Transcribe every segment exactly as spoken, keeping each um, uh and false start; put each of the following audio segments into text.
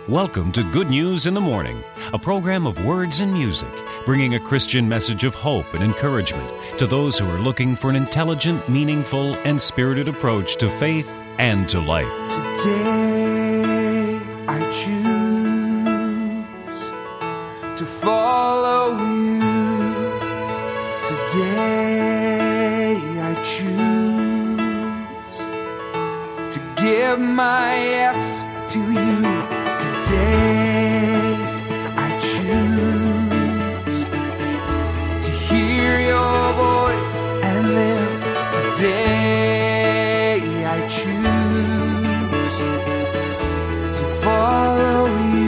Welcome to Good News in the Morning, a program of words and music, bringing a Christian message of hope and encouragement to those who are looking for an intelligent, meaningful, and spirited approach to faith and to life. Today I choose to follow you. Today I choose to give my yes to you. Today I choose to hear your voice and live. Today I choose to follow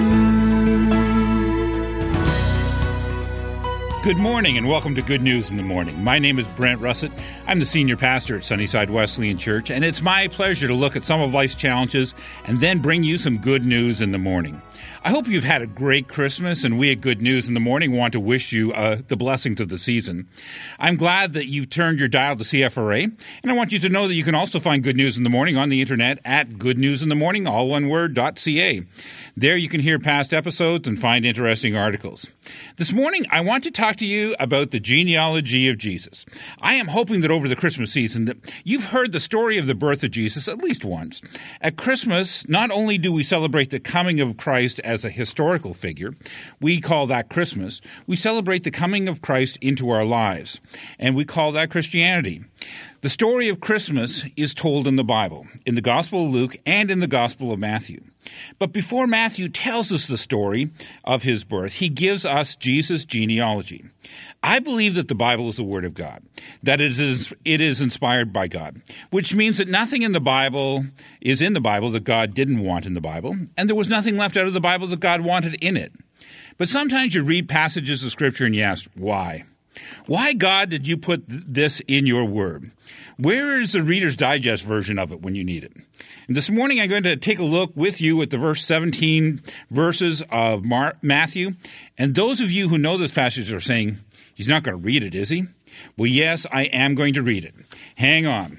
you. Good morning and welcome to Good News in the Morning. My name is Brent Russett. I'm the senior pastor at Sunnyside Wesleyan Church, and it's my pleasure to look at some of life's challenges and then bring you some good news in the morning. I hope you've had a great Christmas, and we at Good News in the Morning want to wish you uh, the blessings of the season. I'm glad that you've turned your dial to C F R A, and I want you to know that you can also find Good News in the Morning on the internet at Good News in the Morning, all one word, .ca. There you can hear past episodes and find interesting articles. This morning, I want to talk to you about the genealogy of Jesus. I am hoping that over the Christmas season that you've heard the story of the birth of Jesus at least once. At Christmas, not only do we celebrate the coming of Christ as a historical figure, we call that Christmas, we celebrate the coming of Christ into our lives, and we call that Christianity. The story of Christmas is told in the Bible, in the Gospel of Luke and in the Gospel of Matthew. But before Matthew tells us the story of his birth, he gives us Jesus' genealogy. I believe that the Bible is the Word of God, that it is, it is inspired by God, which means that nothing in the Bible is in the Bible that God didn't want in the Bible, and there was nothing left out of the Bible that God wanted in it. But sometimes you read passages of Scripture and you ask, why? Why, God, did you put this in your word? Where is the Reader's Digest version of it when you need it? And this morning I'm going to take a look with you at the verse seventeen verses of Mar- Matthew. And those of you who know this passage are saying, he's not going to read it, is he? Well, yes, I am going to read it. Hang on.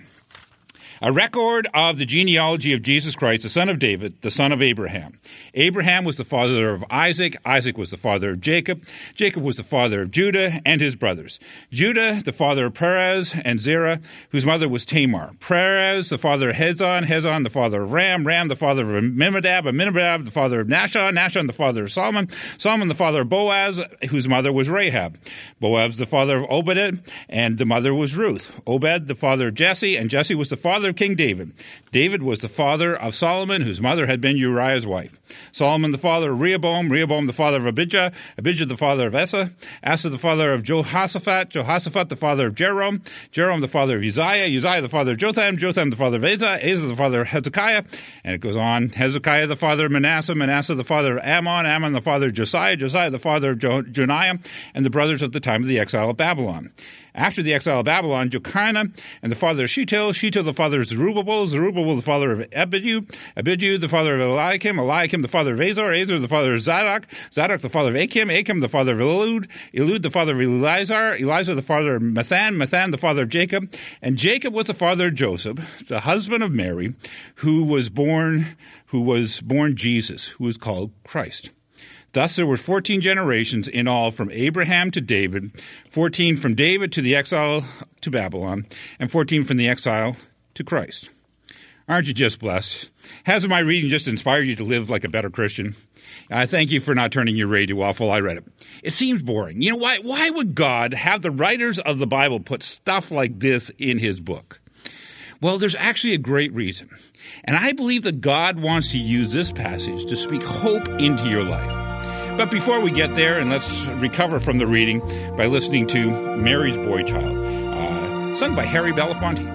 A record of the genealogy of Jesus Christ, the son of David, the son of Abraham. Abraham was the father of Isaac. Isaac was the father of Jacob. Jacob was the father of Judah and his brothers. Judah, the father of Perez and Zerah, whose mother was Tamar. Perez, the father of Hezron. Hezron, the father of Ram. Ram, the father of Amminadab. Amminadab, the father of Nahshon. Nahshon, the father of Solomon. Solomon, the father of Boaz, whose mother was Rahab. Boaz, the father of Obed, and the mother was Ruth. Obed, the father of Jesse, and Jesse was the father of King David. David was the father of Solomon, whose mother had been Uriah's wife. Solomon the father of Rehoboam, Rehoboam the father of Abijah, Abijah the father of Asa, Asa the father of Jehoshaphat, Jehoshaphat the father of Jeroam, Jeroam the father of Uzziah, Uzziah the father of Jotham, Jotham the father of Asa, Asa the father of Hezekiah, and it goes on, Hezekiah the father of Manasseh, Manasseh the father of Ammon, Ammon the father of Josiah, Josiah the father of jo- Joniah, and the brothers at the time of the exile of Babylon. After the exile of Babylon, Jeconiah and the father of Shetil, Shetil the father of Zerubbabel, Zerubbabel the father of Abiud, Abiud the father of Eliakim, Eliakim the father of Azor, Azor the father of Zadok, Zadok the father of Achim, Achim the father of Elud, Elud the father of Elizar, Elizar the father of Mathan, Mathan the father of Jacob, and Jacob was the father of Joseph, the husband of Mary, who was born, who was born Jesus, who was called Christ. Thus there were fourteen generations in all from Abraham to David, fourteen from David to the exile to Babylon, and fourteen from the exile to Christ. Aren't you just blessed? Hasn't my reading just inspired you to live like a better Christian? I thank you for not turning your radio off while I read it. It seems boring. You know, why, why would God have the writers of the Bible put stuff like this in his book? Well, there's actually a great reason. And I believe that God wants to use this passage to speak hope into your life. But before we get there, and let's recover from the reading by listening to Mary's Boy Child, uh, sung by Harry Belafonte.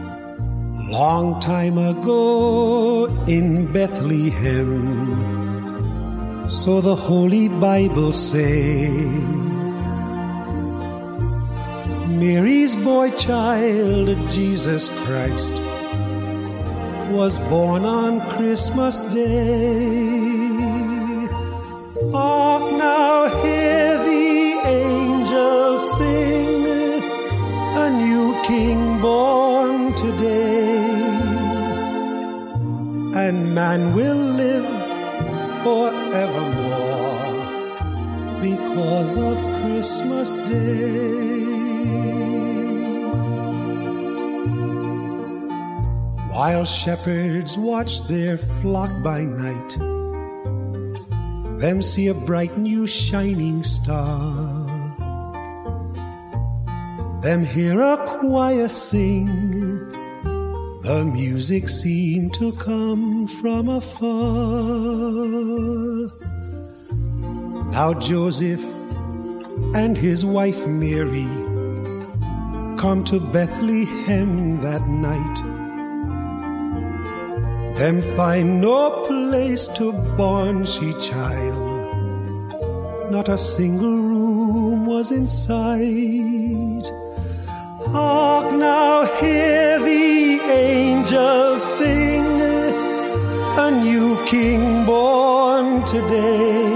Long time ago in Bethlehem, so the Holy Bible say, Mary's boy child, Jesus Christ, was born on Christmas Day. Hark now, hear the angels sing, a new king born today, and man will live forever forevermore because of Christmas Day. While shepherds watch their flock by night, them see a bright new shining star. Them hear a choir sing, the music seemed to come from afar. Now Joseph and his wife Mary come to Bethlehem that night. Them find no place to born she child, not a single room was in sight. Hark now, hear the angels sing, a new king born today,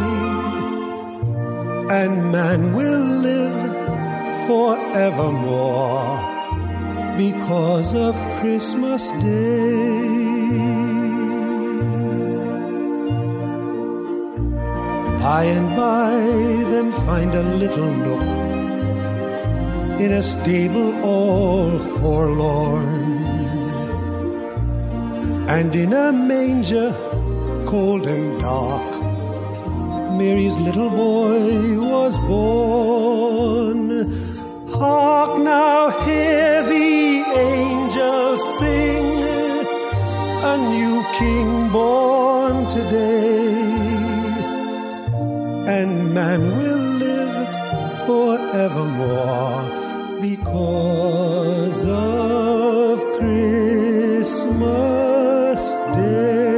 and man will live forevermore because of Christmas Day. By and by them find a little nook in a stable all forlorn, and in a manger cold and dark Mary's little boy was born. Hark now, hear the angels sing, a new king born today, and man will live forevermore because of Christmas Day.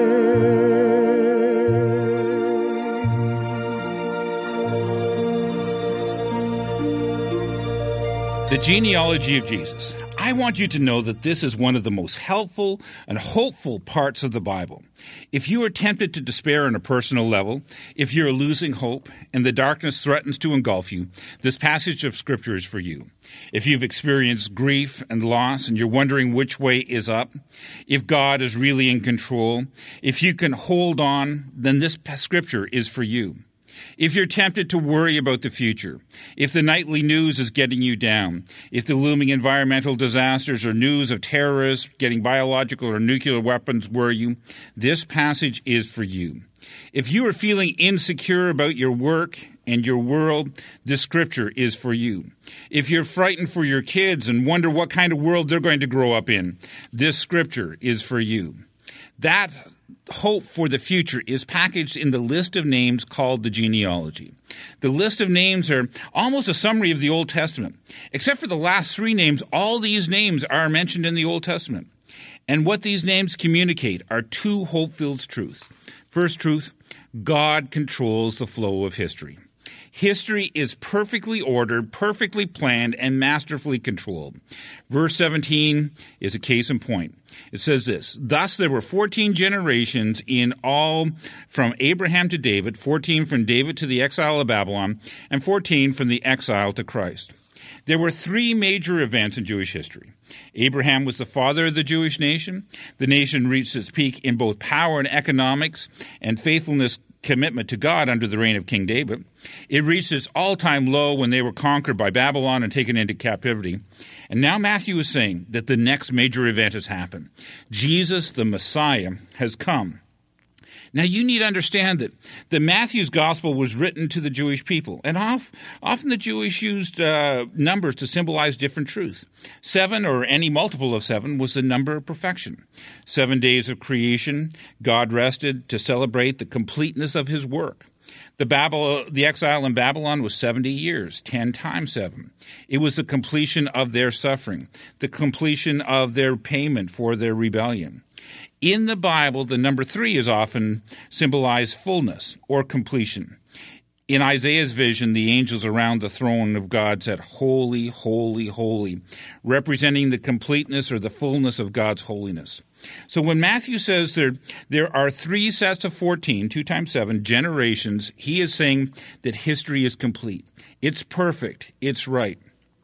The genealogy of Jesus. I want you to know that this is one of the most helpful and hopeful parts of the Bible. If you are tempted to despair on a personal level, if you're losing hope and the darkness threatens to engulf you, this passage of Scripture is for you. If you've experienced grief and loss and you're wondering which way is up, if God is really in control, if you can hold on, then this Scripture is for you. If you're tempted to worry about the future, if the nightly news is getting you down, if the looming environmental disasters or news of terrorists getting biological or nuclear weapons worry you, this passage is for you. If you are feeling insecure about your work and your world, this scripture is for you. If you're frightened for your kids and wonder what kind of world they're going to grow up in, this scripture is for you. That hope for the future is packaged in the list of names called the genealogy. The list of names are almost a summary of the Old Testament. Except for the last three names, all these names are mentioned in the Old Testament. And what these names communicate are two hope-filled truths. First truth, God controls the flow of history. History is perfectly ordered, perfectly planned, and masterfully controlled. Verse seventeen is a case in point. It says this, thus there were fourteen generations in all from Abraham to David, fourteen from David to the exile of Babylon, and fourteen from the exile to Christ. There were three major events in Jewish history. Abraham was the father of the Jewish nation. The nation reached its peak in both power and economics and faithfulness commitment to God under the reign of King David. It reached its all-time low when they were conquered by Babylon and taken into captivity. And now Matthew is saying that the next major event has happened. Jesus, the Messiah, has come. Now, you need to understand that the Matthew's gospel was written to the Jewish people, and off, often the Jewish used uh, numbers to symbolize different truths. Seven, or any multiple of seven, was the number of perfection. Seven days of creation, God rested to celebrate the completeness of his work. The, Babel, the exile in Babylon was seventy years, ten times seven. It was the completion of their suffering, the completion of their payment for their rebellion. In the Bible, the number three is often symbolized fullness or completion. In Isaiah's vision, the angels around the throne of God said, "Holy, holy, holy," representing the completeness or the fullness of God's holiness. So when Matthew says there, there are three sets of fourteen, two times seven, generations, he is saying that history is complete. It's perfect. It's right.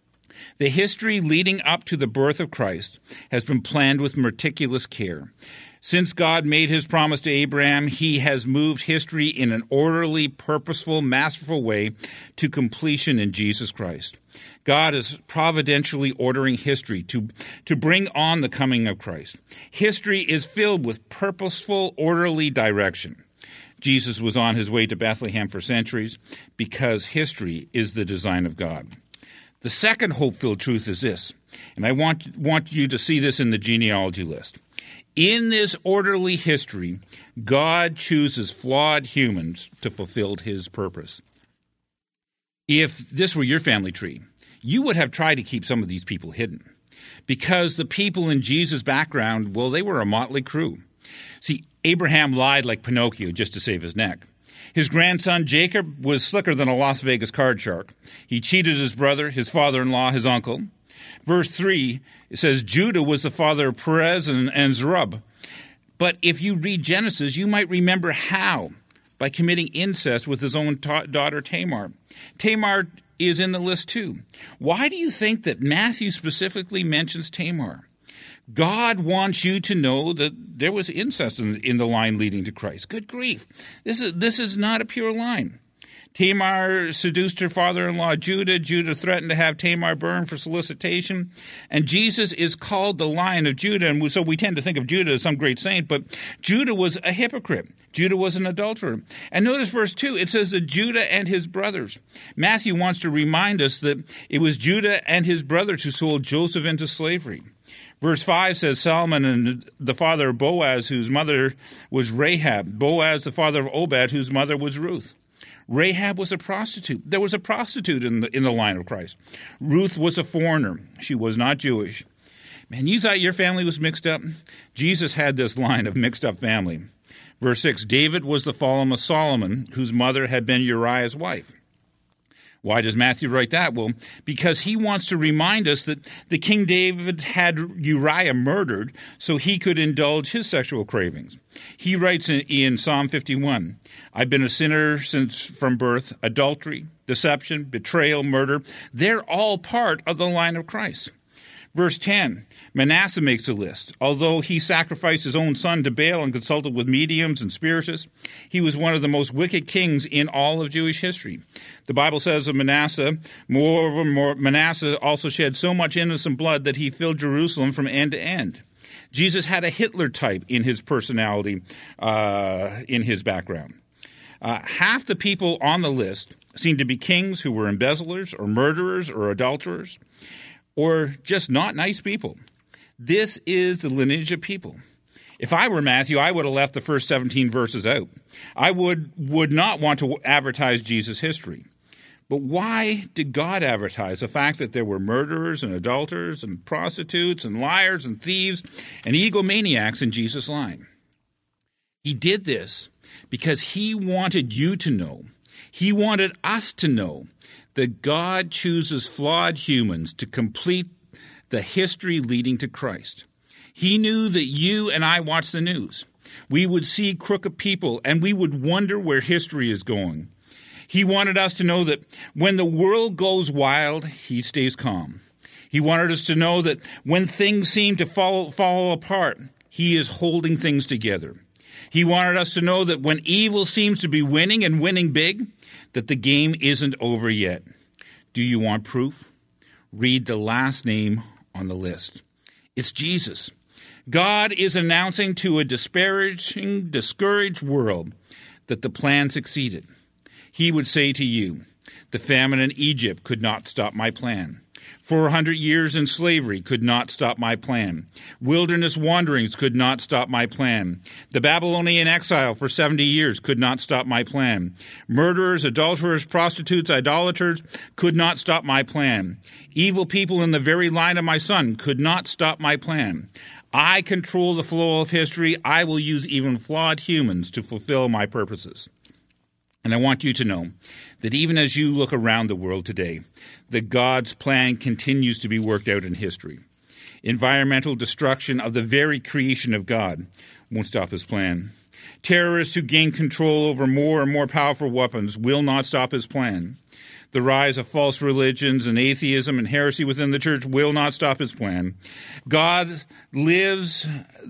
The history leading up to the birth of Christ has been planned with meticulous care. Since God made his promise to Abraham, he has moved history in an orderly, purposeful, masterful way to completion in Jesus Christ. God is providentially ordering history to, to bring on the coming of Christ. History is filled with purposeful, orderly direction. Jesus was on his way to Bethlehem for centuries because history is the design of God. The second hope-filled truth is this, and I want, want you to see this in the genealogy list. In this orderly history, God chooses flawed humans to fulfill his purpose. If this were your family tree, you would have tried to keep some of these people hidden. Because the people in Jesus' background, well, they were a motley crew. See, Abraham lied like Pinocchio just to save his neck. His grandson Jacob was slicker than a Las Vegas card shark. He cheated his brother, his father-in-law, his uncle. Verse three, it says Judah was the father of Perez and, and Zerub. But if you read Genesis, you might remember how, by committing incest with his own ta- daughter Tamar. Tamar is in the list too. Why do you think that Matthew specifically mentions Tamar? God wants you to know that there was incest in, in the line leading to Christ. Good grief. This is, this is not a pure line. Tamar seduced her father-in-law Judah. Judah threatened to have Tamar burned for solicitation. And Jesus is called the Lion of Judah. And so we tend to think of Judah as some great saint, but Judah was a hypocrite. Judah was an adulterer. And notice verse two, it says that Judah and his brothers. Matthew wants to remind us that it was Judah and his brothers who sold Joseph into slavery. Verse five says Solomon and the father of Boaz, whose mother was Rahab. Boaz, the father of Obed, whose mother was Ruth. Rahab was a prostitute. There was a prostitute in the, in the line of Christ. Ruth was a foreigner. She was not Jewish. Man, you thought your family was mixed up? Jesus had this line of mixed up family. Verse six, David was the fallen of Solomon, whose mother had been Uriah's wife. Why does Matthew write that? Well, because he wants to remind us that the King David had Uriah murdered so he could indulge his sexual cravings. He writes in, in Psalm fifty-one, I've been a sinner since from birth, adultery, deception, betrayal, murder. They're all part of the line of Christ. Verse ten, Manasseh makes a list. Although he sacrificed his own son to Baal and consulted with mediums and spiritists, he was one of the most wicked kings in all of Jewish history. The Bible says of Manasseh, moreover, more, Manasseh also shed so much innocent blood that he filled Jerusalem from end to end. Jesus had a Hitler type in his personality, uh, in his background. Uh, half the people on the list seem to be kings who were embezzlers or murderers or adulterers, or just not nice people. This is the lineage of people. If I were Matthew, I would have left the first seventeen verses out. I would, would not want to advertise Jesus' history. But why did God advertise the fact that there were murderers and adulterers and prostitutes and liars and thieves and egomaniacs in Jesus' line? He did this because he wanted you to know, he wanted us to know, that God chooses flawed humans to complete the history leading to Christ. He knew that you and I watch the news. We would see crooked people and we would wonder where history is going. He wanted us to know that when the world goes wild, he stays calm. He wanted us to know that when things seem to fall, fall apart, he is holding things together. He wanted us to know that when evil seems to be winning and winning big, that the game isn't over yet. Do you want proof? Read the last name on the list. It's Jesus. God is announcing to a disparaging, discouraged world that the plan succeeded. He would say to you, the famine in Egypt could not stop my plan. four hundred years in slavery could not stop my plan. Wilderness wanderings could not stop my plan. The Babylonian exile for seventy years could not stop my plan. Murderers, adulterers, prostitutes, idolaters could not stop my plan. Evil people in the very line of my son could not stop my plan. I control the flow of history. I will use even flawed humans to fulfill my purposes. And I want you to know that even as you look around the world today, that God's plan continues to be worked out in history. Environmental destruction of the very creation of God won't stop his plan. Terrorists who gain control over more and more powerful weapons will not stop his plan. The rise of false religions and atheism and heresy within the church will not stop his plan. God lives,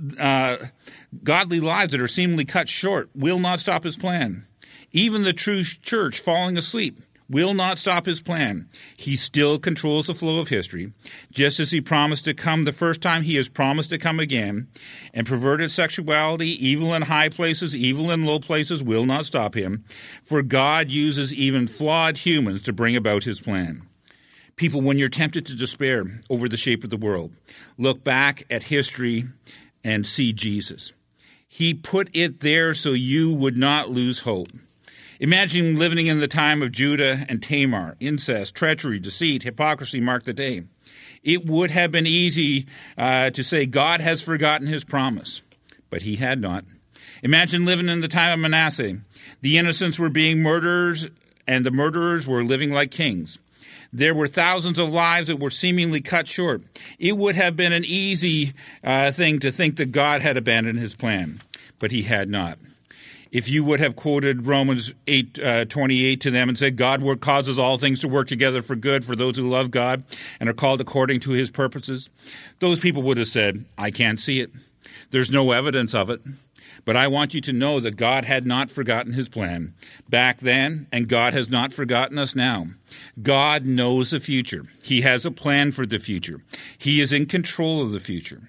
uh, godly lives that are seemingly cut short will not stop his plan. Even the true church falling asleep will not stop his plan. He still controls the flow of history. Just as he promised to come the first time, he has promised to come again. And perverted sexuality, evil in high places, evil in low places will not stop him. For God uses even flawed humans to bring about his plan. People, when you're tempted to despair over the shape of the world, look back at history and see Jesus. He put it there so you would not lose hope. Imagine living in the time of Judah and Tamar. Incest, treachery, deceit, hypocrisy marked the day. It would have been easy uh, to say God has forgotten his promise, but he had not. Imagine living in the time of Manasseh. The innocents were being murderers, and the murderers were living like kings. There were thousands of lives that were seemingly cut short. It would have been an easy uh, thing to think that God had abandoned his plan, but he had not. If you would have quoted Romans eight twenty-eight to them and said, God work, causes all things to work together for good for those who love God and are called according to his purposes, those people would have said, I can't see it. There's no evidence of it. But I want you to know that God had not forgotten his plan back then, and God has not forgotten us now. God knows the future. He has a plan for the future. He is in control of the future.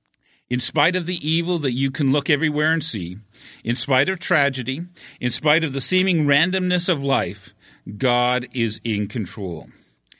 In spite of the evil that you can look everywhere and see, in spite of tragedy, in spite of the seeming randomness of life, God is in control.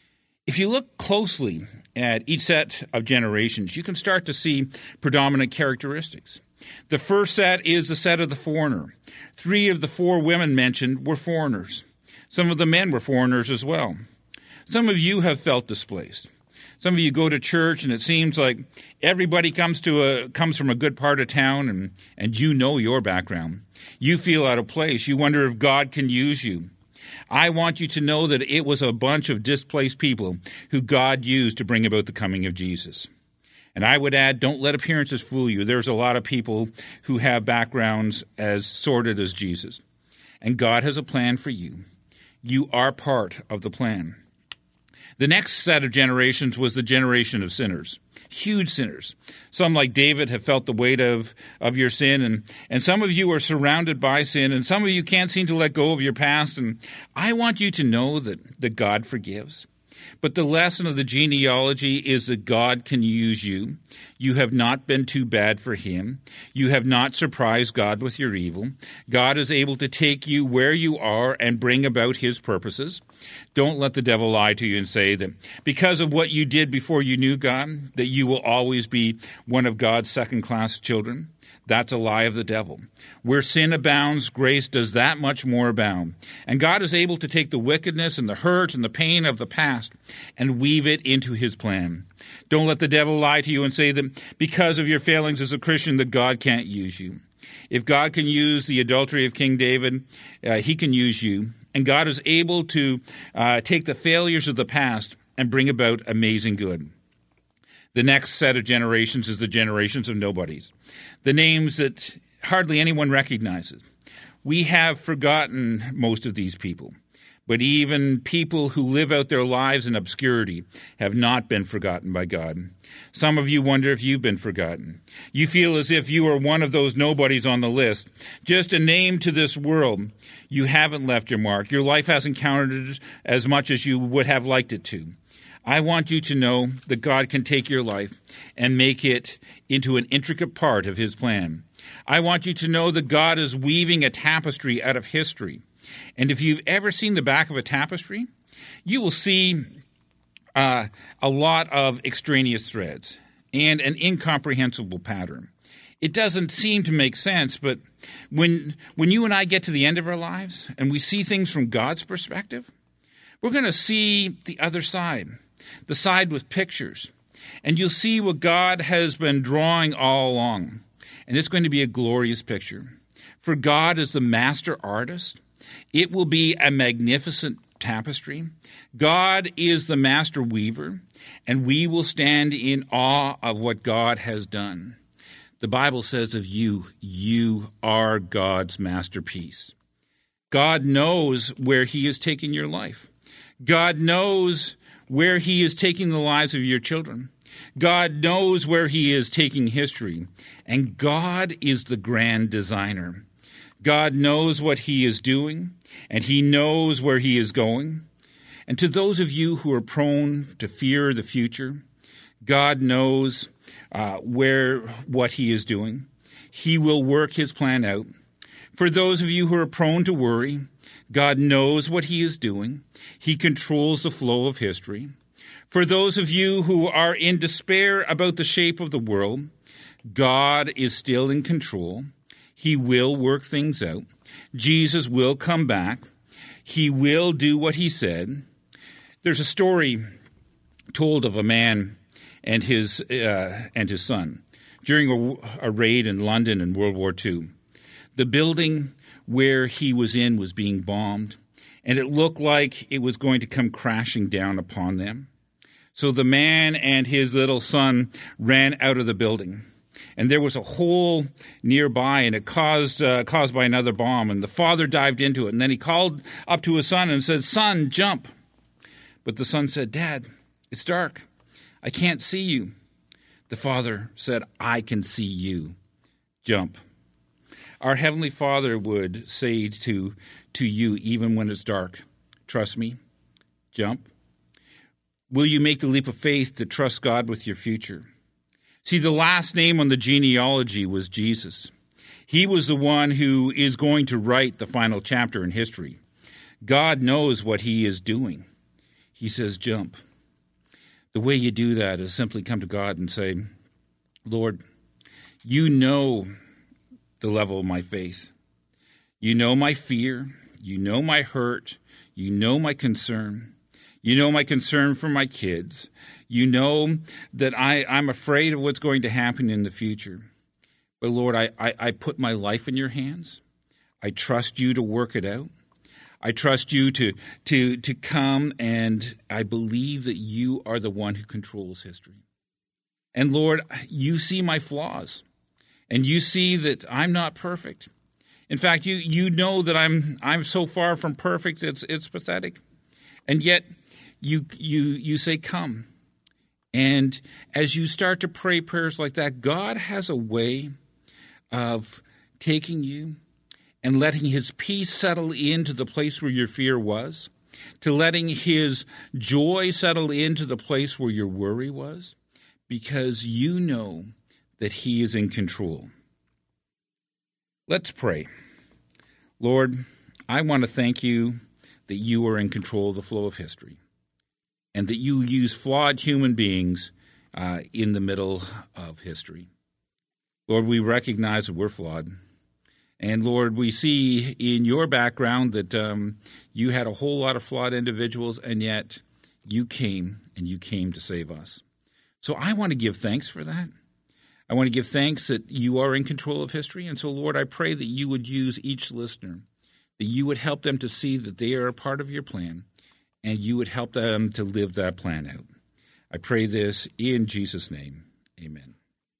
If you look closely at each set of generations, you can start to see predominant characteristics. The first set is the set of the foreigner. Three of the four women mentioned were foreigners. Some of the men were foreigners as well. Some of you have felt displaced. Some of you go to church and it seems like everybody comes to a comes from a good part of town and, and you know your background. You feel out of place. You wonder if God can use you. I want you to know that it was a bunch of displaced people who God used to bring about the coming of Jesus. And I would add, don't let appearances fool you. There's a lot of people who have backgrounds as sordid as Jesus. And God has a plan for you. You are part of the plan. The next set of generations was the generation of sinners, huge sinners. Some, like David, have felt the weight of, of your sin, and, and some of you are surrounded by sin, and some of you can't seem to let go of your past. And I want you to know that, that God forgives. But the lesson of the genealogy is that God can use you. You have not been too bad for him. You have not surprised God with your evil. God is able to take you where you are and bring about his purposes. Don't let the devil lie to you and say that because of what you did before you knew God, that you will always be one of God's second-class children. That's a lie of the devil. Where sin abounds, grace does that much more abound. And God is able to take the wickedness and the hurt and the pain of the past and weave it into his plan. Don't let the devil lie to you and say that because of your failings as a Christian that God can't use you. If God can use the adultery of King David, uh, he can use you. And God is able to uh, take the failures of the past and bring about amazing good. The next set of generations is the generations of nobodies, the names that hardly anyone recognizes. We have forgotten most of these people, but even people who live out their lives in obscurity have not been forgotten by God. Some of you wonder if you've been forgotten. You feel as if you are one of those nobodies on the list, just a name to this world. You haven't left your mark. Your life hasn't counted as much as you would have liked it to. I want you to know that God can take your life and make it into an intricate part of his plan. I want you to know that God is weaving a tapestry out of history. And if you've ever seen the back of a tapestry, you will see uh, a lot of extraneous threads and an incomprehensible pattern. It doesn't seem to make sense, but when, when you and I get to the end of our lives and we see things from God's perspective, we're going to see the other side. The side with pictures. And you'll see what God has been drawing all along. And it's going to be a glorious picture. For God is the master artist. It will be a magnificent tapestry. God is the master weaver. And we will stand in awe of what God has done. The Bible says of you, you are God's masterpiece. God knows where he is taking your life. God knows where he is taking the lives of your children. God knows where he is taking history. And God is the grand designer. God knows what he is doing, and he knows where he is going. And to those of you who are prone to fear the future, God knows uh, where what he is doing. He will work his plan out. For those of you who are prone to worry, God knows what he is doing. He controls the flow of history. For those of you who are in despair about the shape of the world, God is still in control. He will work things out. Jesus will come back. He will do what he said. There's a story told of a man and his uh, and his son during a, a raid in London in World War Two. The building where he was in was being bombed, and it looked like it was going to come crashing down upon them. So the man and his little son ran out of the building, and there was a hole nearby, and it caused uh, caused by another bomb. And the father dived into it, and then he called up to his son and said, "Son, jump." But the son said, "Dad, it's dark. I can't see you." The father said, "I can see you. Jump." Our Heavenly Father would say to, to you, even when it's dark, "Trust me. Jump." Will you make the leap of faith to trust God with your future? See, the last name on the genealogy was Jesus. He was the one who is going to write the final chapter in history. God knows what he is doing. He says, "Jump." The way you do that is simply come to God and say, "Lord, you know the level of my faith. You know my fear. You know my hurt. You know my concern. You know my concern for my kids. You know that I, I'm afraid of what's going to happen in the future. But Lord, I, I, I put my life in your hands. I trust you to work it out. I trust you to, to, to come, and I believe that you are the one who controls history. And Lord, you see my flaws, and you see that I'm not perfect. In fact, you, you know that I'm I'm so far from perfect, it's it's pathetic. And yet you you you say, "Come." And as you start to pray prayers like that, God has a way of taking you and letting his peace settle into the place where your fear was, to letting his joy settle into the place where your worry was, because you know that he is in control. Let's pray. Lord, I want to thank you that you are in control of the flow of history, and that you use flawed human beings uh, in the middle of history. Lord, we recognize that we're flawed. And Lord, we see in your background that um, you had a whole lot of flawed individuals, and yet you came, and you came to save us. So I want to give thanks for that. I want to give thanks that you are in control of history. And so, Lord, I pray that you would use each listener, that you would help them to see that they are a part of your plan, and you would help them to live that plan out. I pray this in Jesus' name. Amen.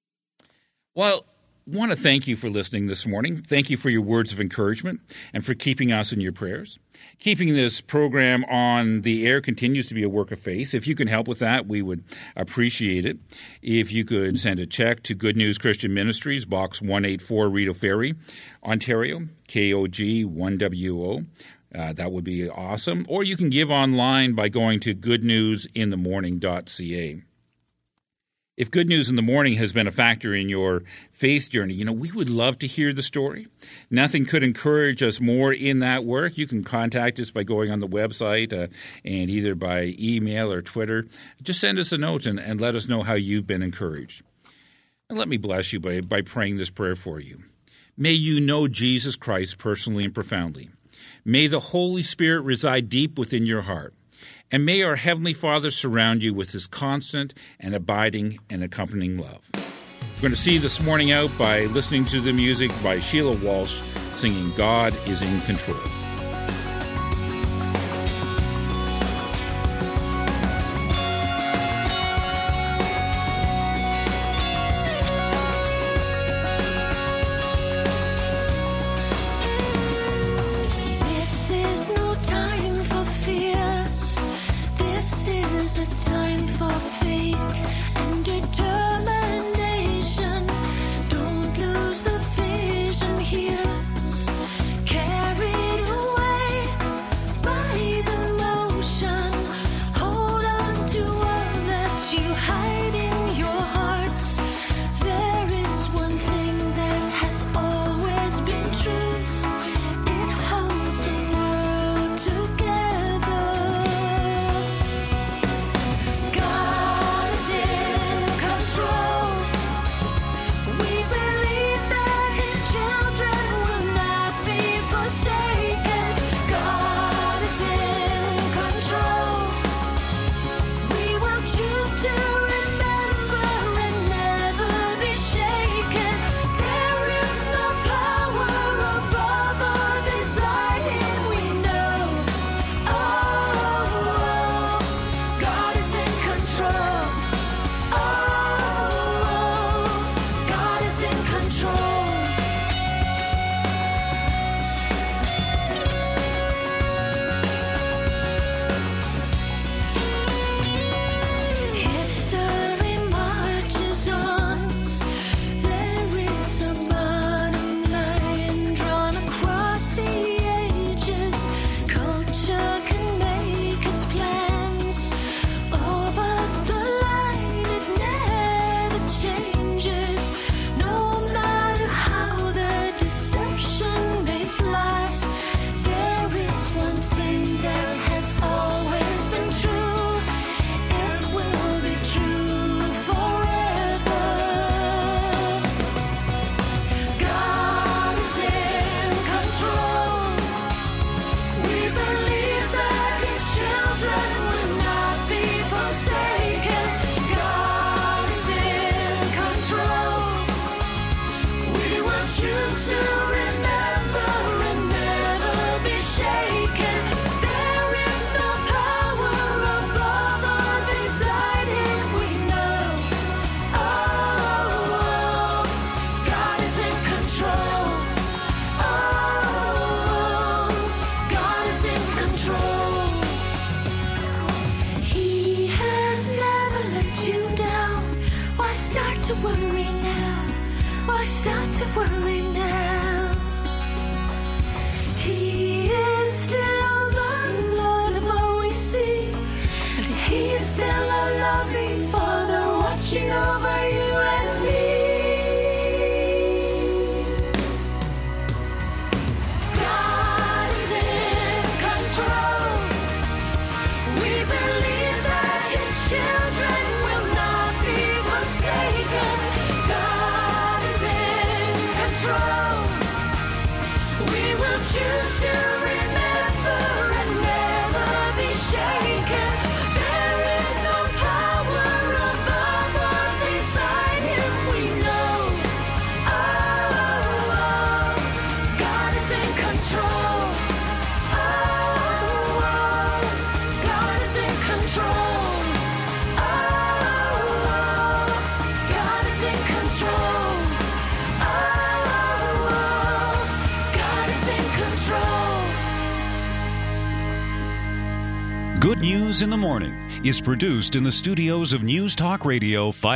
Well, I want to thank you for listening this morning. Thank you for your words of encouragement and for keeping us in your prayers. Keeping this program on the air continues to be a work of faith. If you can help with that, we would appreciate it. If you could send a check to Good News Christian Ministries, Box one eighty-four, Rideau Ferry, Ontario, K O G one W O. Uh, that would be awesome. Or you can give online by going to good news in the morning dot c a. If Good News in the Morning has been a factor in your faith journey, you know, we would love to hear the story. Nothing could encourage us more in that work. You can contact us by going on the website uh, and either by email or Twitter. Just send us a note and, and let us know how you've been encouraged. And let me bless you by, by praying this prayer for you. May you know Jesus Christ personally and profoundly. May the Holy Spirit reside deep within your heart. And may our Heavenly Father surround you with his constant and abiding and accompanying love. We're going to see this morning out by listening to the music by Sheila Walsh singing God is in Control. This is no time for fear. to worry now. He is still the Lord of all we see, and He is still a loving Father watching over you and me. God is in control. We believe that His children will not be forsaken. God is in control. We will choose to remember and never be shaken. There is no power above or beside Him, we know. Oh, oh, God is in control. Oh, oh, God is in control. Oh, oh, God is in control. Oh, oh, God is in control. Good News in the Morning is produced in the studios of News Talk Radio five